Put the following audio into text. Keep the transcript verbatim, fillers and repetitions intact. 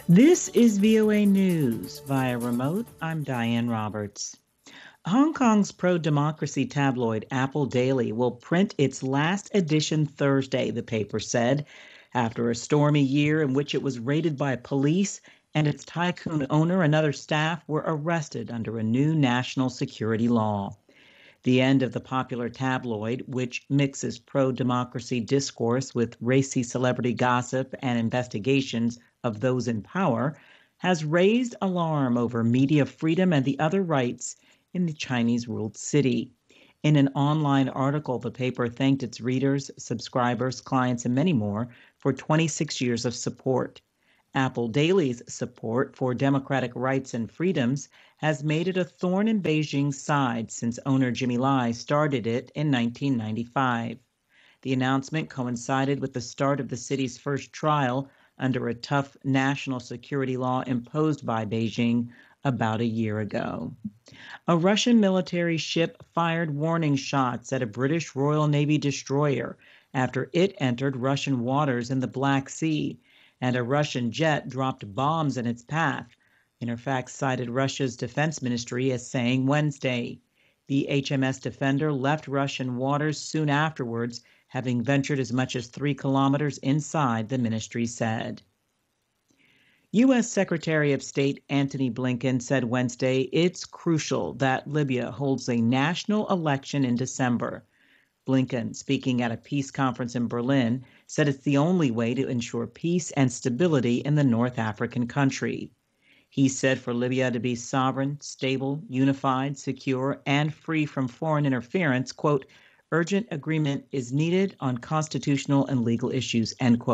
This is V O A News. Via remote, I'm Diane Roberts. Hong Kong's pro-democracy tabloid Apple Daily will print its last edition Thursday, the paper said, after a stormy year in which it was raided by police and its tycoon owner and other staff were arrested under a new national security law. The end of the popular tabloid, which mixes pro-democracy discourse with racy celebrity gossip and investigations of those in power, has raised alarm over media freedom and the other rights in the Chinese-ruled city. In an online article, the paper thanked its readers, subscribers, clients, and many more for twenty-six years of support. Apple Daily's support for democratic rights and freedoms has made it a thorn in Beijing's side since owner Jimmy Lai started it in nineteen ninety-five. The announcement coincided with the start of the city's first trial under a tough national security law imposed by Beijing about a year ago. A Russian military ship fired warning shots at a British Royal Navy destroyer after it entered Russian waters in the Black Sea, and a Russian jet dropped bombs in its path, Interfax cited Russia's defense ministry as saying Wednesday. The H M S Defender left Russian waters soon afterwards, having ventured as much as three kilometers inside, the ministry said. U S Secretary of State Antony Blinken said Wednesday it's crucial that Libya holds a national election in December. Blinken, speaking at a peace conference in Berlin, said it's the only way to ensure peace and stability in the North African country. He said for Libya to be sovereign, stable, unified, secure, and free from foreign interference, quote, urgent agreement is needed on constitutional and legal issues, end quote.